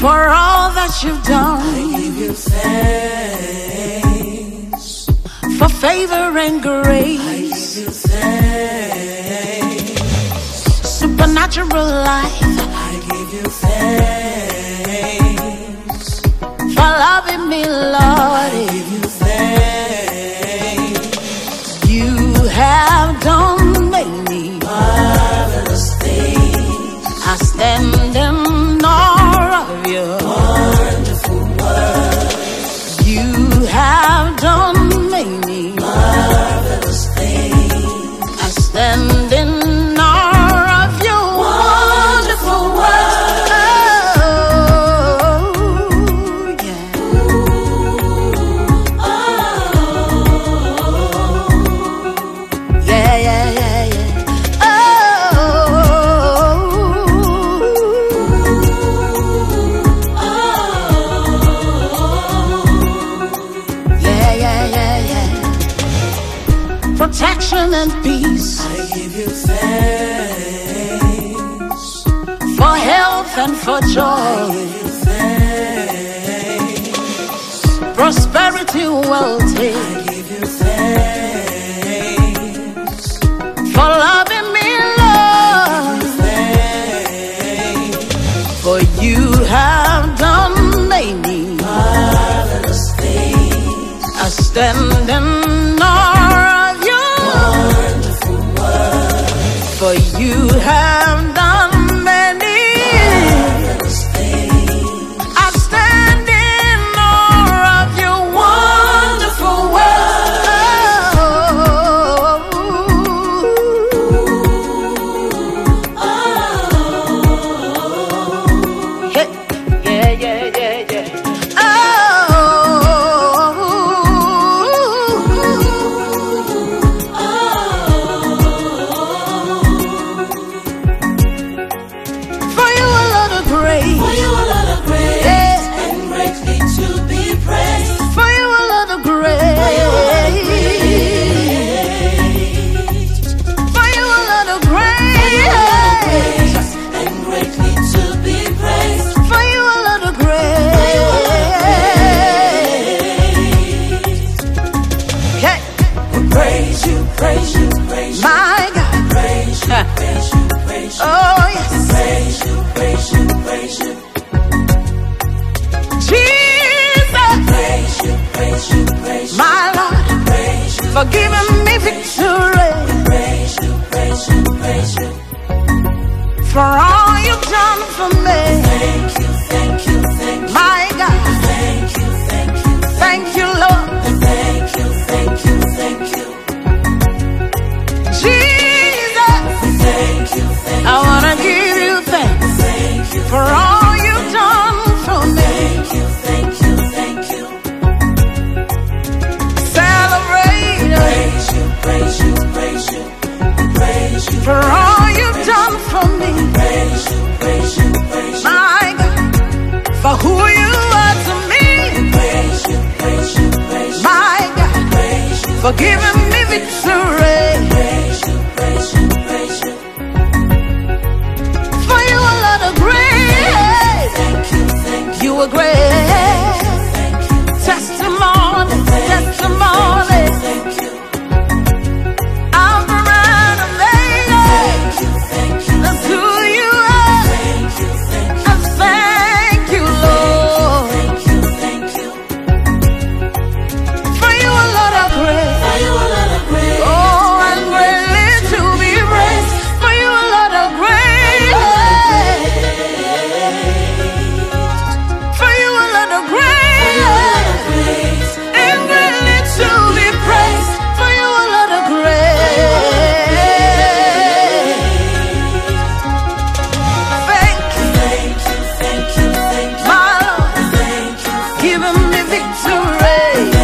for all that you've done. I give you thanks for favor and grace. I give you thanks. Supernatural life. I give you thanks for loving me, Lord. I give you thanks. You have done many marvelous things. I stand in awe of you. Wonderful words. You have done many marvelous things. I stand in awe of you. Wonderful words. Oh, yeah. Yeah, yeah, yeah, yeah. Oh, yeah, yeah, yeah, yeah. Protection and peace. I give you thanks for health and for I joy. give you thanks. Prosperity, wealth. I give you thanks For loving me, Lord. thanks. For you have done many Marvelous things. I stand in awe of you. Wonderful words. For you have done many Marvelous things. I stand in awe of you. Wonderful world. Hey, yeah, yeah, yeah, yeah. For you alone are great. For you alone are great Yeah. and greatly to be praised. For you alone are great. For you alone are great. And greatly to be praised. For you alone are great. Hey, Praise you, praise you, praise you. my God. Praise you, praise you, praise you. Oh yes, Praise you, praise you, praise you. Jesus, Praise you, praise you, praise you. my Lord, Praise you, for giving me victory. praise you, praise you, praise you. For all you've done for me. Thank you, thank you, thank you. My God, Thank you, thank you, thank you, Lord. thank you, thank you, thank you. Jesus, Thank you, thank I want to give you thanks you, for all you've done for me. thank you, thank you, thank you. Celebrate Praise you, praise you, praise you. Praise you, for all you've done for me. praise you, praise you, praise you. My God, for who you are to me. Praise you, praise you, praise you. My God, Praise you, for giving me victory. praise you, praise you, praise you. For you are Lord of grace. Thank you, thank you, You are great. thank you, Testimony, testimony. thank you, Alpha and Omega. thank you, thank you, That's who you are. thank you, thank you, And thank you, Lord. thank you, thank you. For you are Lord of grace. Are you a lot of grace? Oh, and greatly to be praised. For you are Lord of grace. For you are Lord of grace. And greatly to be praised. For you are Lord of grace. Thank you, Thank you, thank you, thank you, my Lord, thank you, giving me victory.